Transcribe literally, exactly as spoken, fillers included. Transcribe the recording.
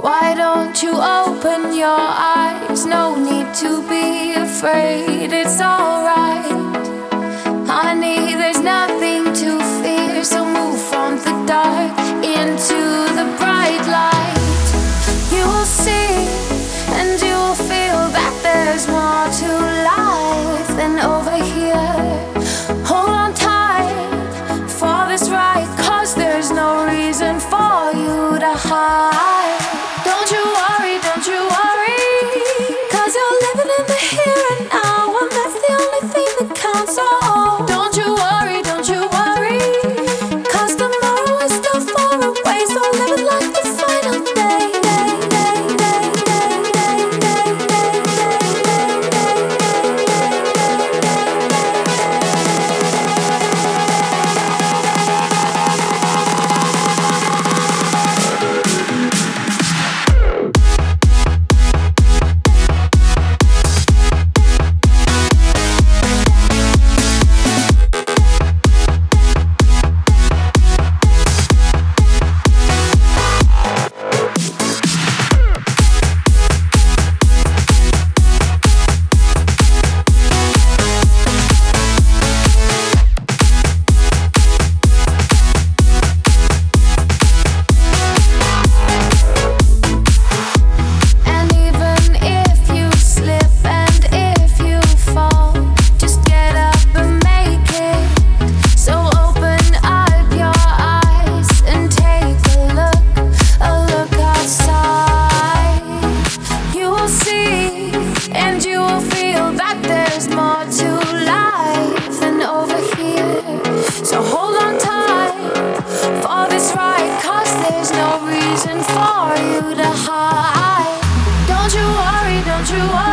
Why don't you open your eyes? No need to be afraid, it's alright. Honey, there's nothing to fear, so move from the dark into the bright light. You will see and you will feel that there's more to life than over here. Hold on tight for this ride, 'cause there's no reason for you to hide. Don't you worry, don't you worry, 'cause you're living in the here and now, and that's the only thing that counts. Oh, don't you worry, don't you worry, 'cause tomorrow is still far away, so live it like the final day. For you to hide. Don't you worry, don't you worry.